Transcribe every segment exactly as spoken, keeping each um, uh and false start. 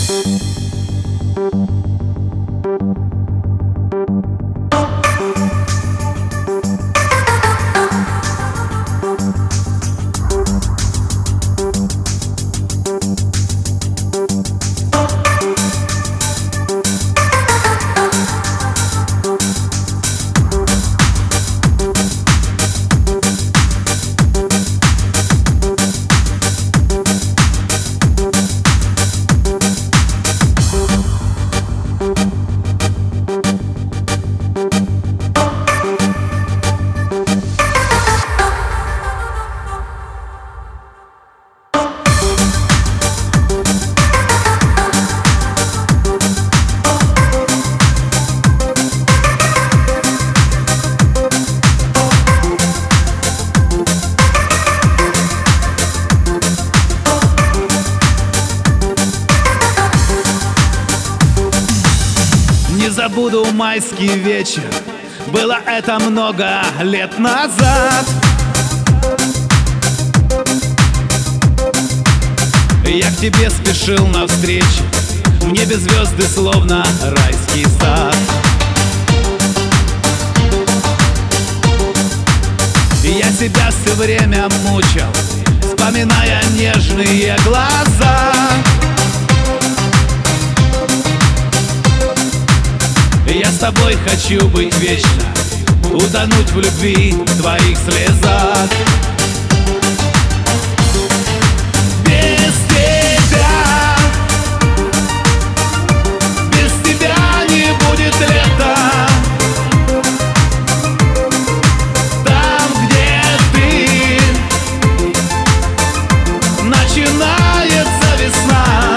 Не забуду майский вечер, было это много лет назад. Я к тебе спешил навстречу, в небе звезды словно райский сад. Я себя все время мучил, вспоминая нежные глаза. Я с тобой хочу быть вечно, утонуть в любви, в твоих слезах. Без тебя, без тебя не будет лета. Там, где ты, начинается весна.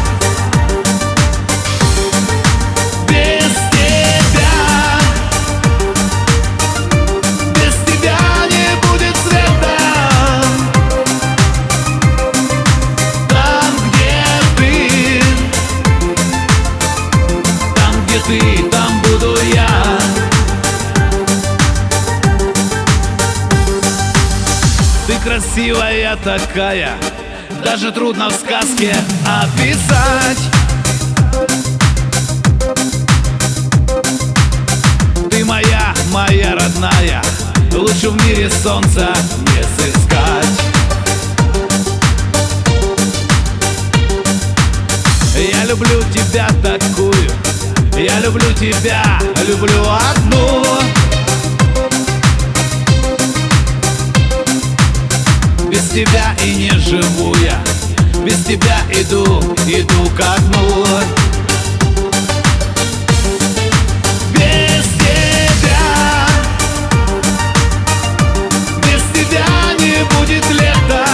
Ты, там буду я. Ты красивая такая, даже трудно в сказке описать. Ты моя, моя родная, лучше в мире солнца не сыскать. Я люблю тебя такую, я люблю тебя, люблю одну. Без тебя и не живу я, без тебя иду, иду ко дну. Без тебя, без тебя не будет лета.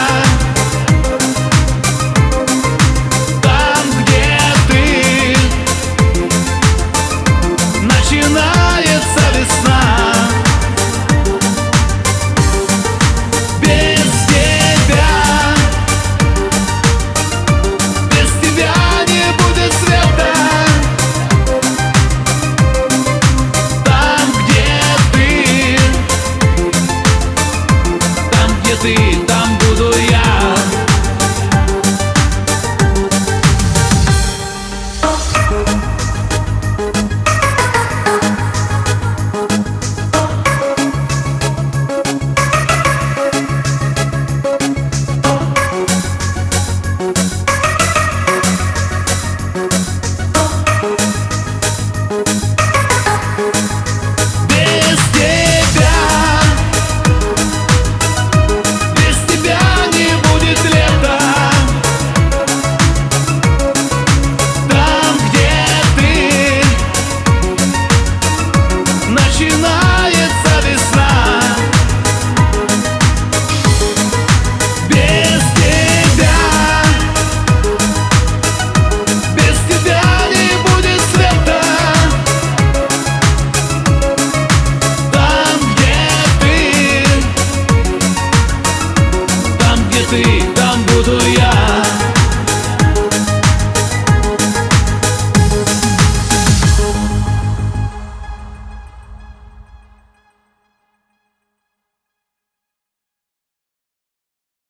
Начинается весна. Без тебя, без тебя не будет света. Там, где ты, там, где ты, там буду я. Ты, там буду я.